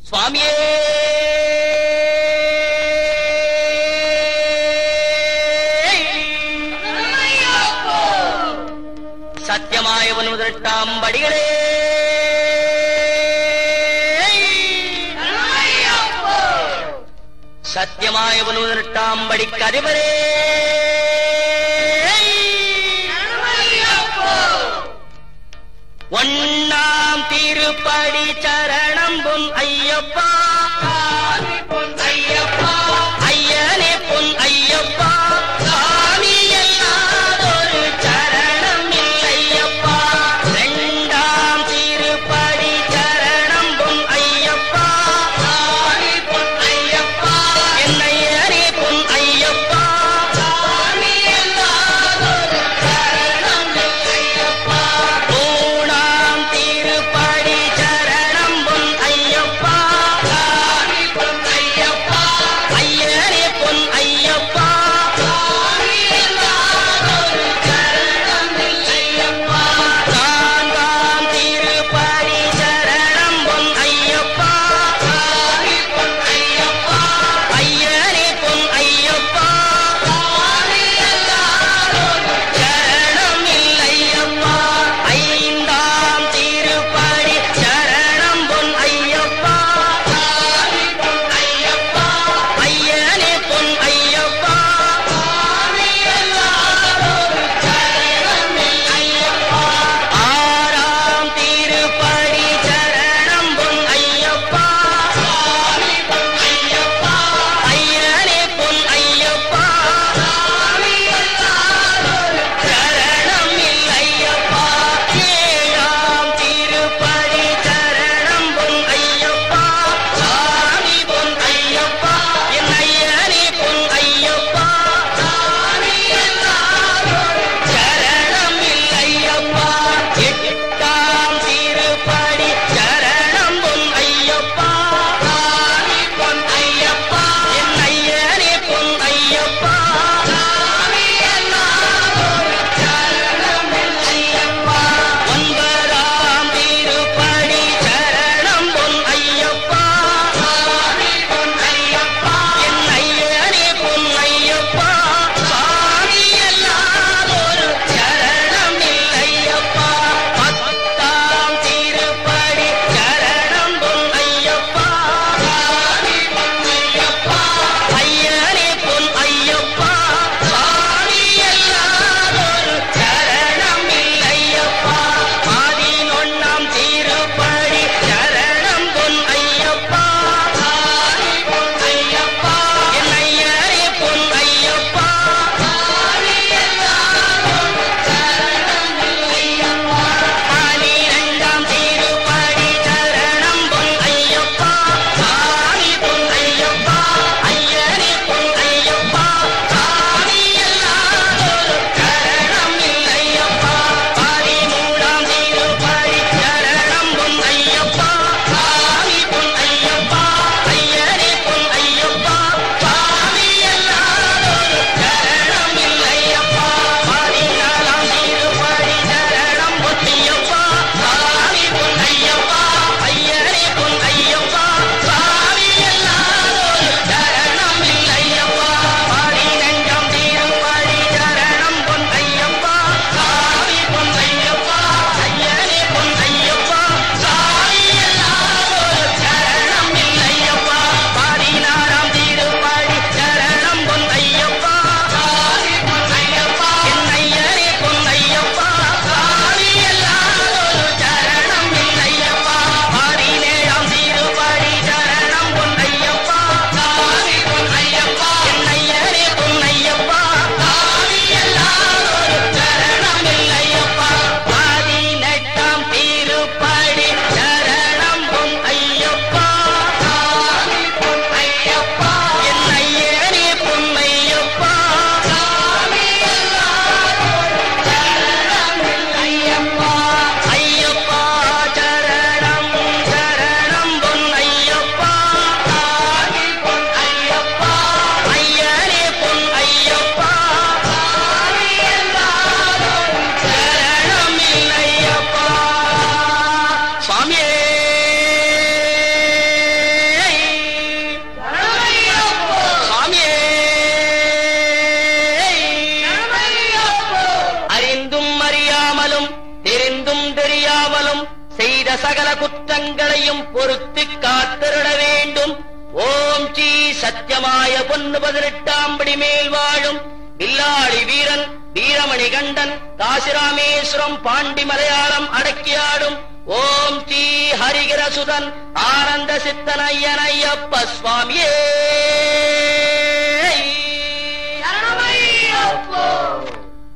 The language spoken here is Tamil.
சுவாமியே சத்தியமாய ஒன்பதாம் படிகளே சத்தியமாய ஒன்பதாம் படிக்கு அதிபரே ஒன்னாம் திருப்படி சரணம் பொன் ஐயப்பா பொன் ஐயப்பா ஐயனே பொன் ஐயப்பா சாமி எல்லாதொரு சரணம் இல்லையப்பா இரண்டாம் திருப்படி சரணம் பொன் ஐயப்பா சாமி பொன் ஐயப்பா என்னையனே பொன் ஐயப்பா சாமி எல்லாதொரு சரணம் இல்லையப்பா மூணாம் திருப்படி சரணம் பொன் ஐயப்பா சகல குற்றங்களையும் பொறுத்து காத்திருட வேண்டும். ஓம் ஸ்ரீ சத்தியமாய பொன்னு 18ஆம் படி மேல் வாழும் வில்லாளி வீரன் வீரமணி கண்டன் காசிராமேஸ்வரம் பாண்டி மலையாளம் அடக்கியாடும் ஓம் ஸ்ரீ ஹரிகிரசுதன் ஆனந்த சித்தன் ஐயன் ஐயப்ப சுவாமியே.